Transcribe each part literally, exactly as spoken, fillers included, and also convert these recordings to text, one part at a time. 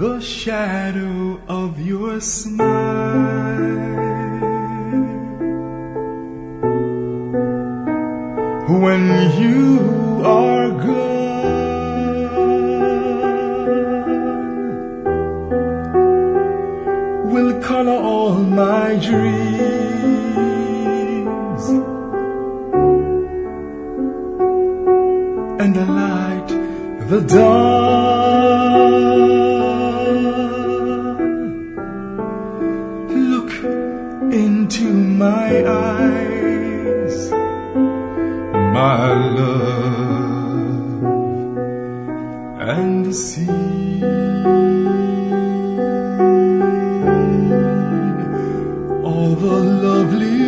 the shadow of your smile. When you are gone, will color all my dreams and the light, the dawn. Look into my eyes, my love, and see all the lovely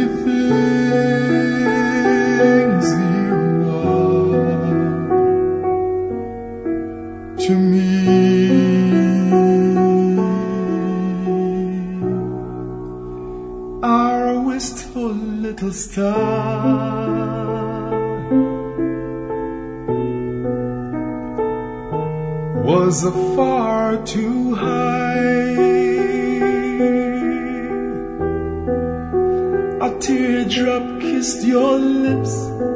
things you are to me. Our wistful little star was a far too high. A teardrop kissed your lips,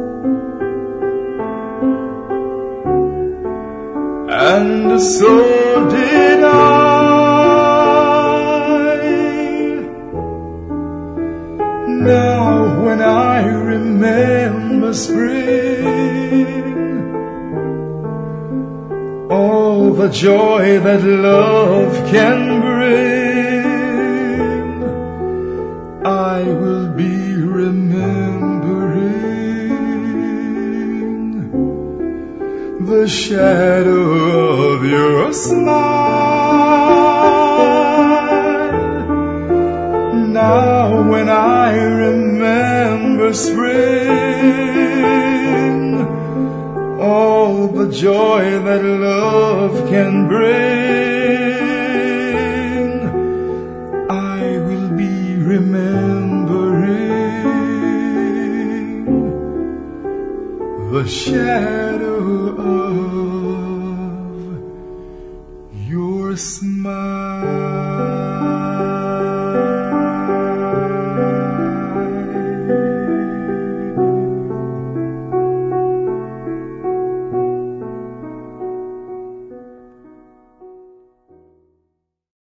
and so did I. Now when I remember spring, all the joy that love can bring, I will be remembering the shadow of your smile. Now when I remember spring, all the joy that love can bring, I will be remembering the shadow